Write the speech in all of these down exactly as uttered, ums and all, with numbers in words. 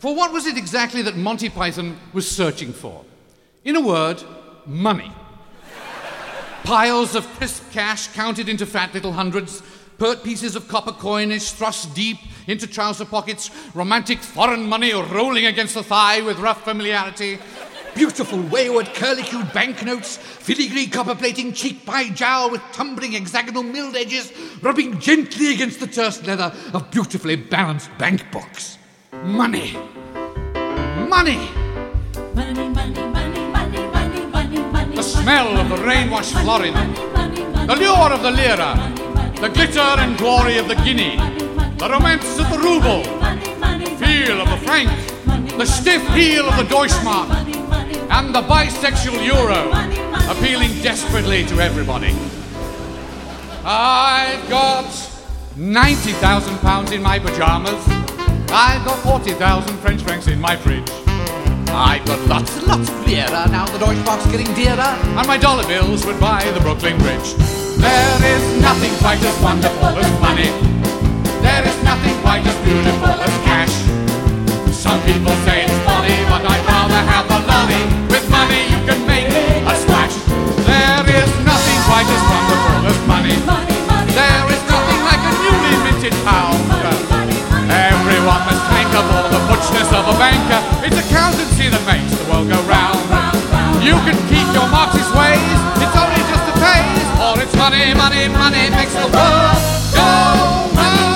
For what was it exactly that Monty Python was searching for? In a word, money. Piles of crisp cash counted into fat little hundreds, pert pieces of copper coinage thrust deep into trouser pockets, romantic foreign money rolling against the thigh with rough familiarity, beautiful wayward curlicue banknotes, filigree copper plating cheek by jowl with tumbling hexagonal milled edges, rubbing gently against the terse leather of beautifully balanced bank books. Money. Money. Money, money, money, money, money, money, money. The smell of the rain-washed florin, the lure of the lira, the glitter and glory of the guinea, the romance of the ruble, the feel of the franc, the stiff heel of the Deutschmark, and the bisexual euro, appealing desperately to everybody. I've got ninety thousand pounds in my pajamas. I've got forty thousand French francs in my fridge. I've got lots and lots of lira, now the Deutschmark's getting dearer, and my dollar bills would buy the Brooklyn Bridge. There is nothing quite as wonderful as money. There is nothing quite as beautiful as cash. Some people say it's folly, but I'd rather have a lolly. With money you can make a splash. There is nothing quite as wonderful as money. There is nothing like a newly minted pound. Everyone must think of all the butchness of a banker. It's accountancy that makes the world go round. You can keep your Marxist ways, it's only just a phase. Or it's money, money, money makes the world go round.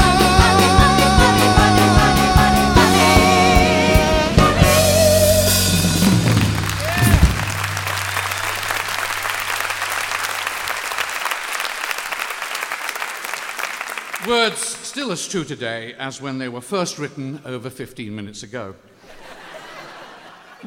Words still as true today as when they were first written over fifteen minutes ago.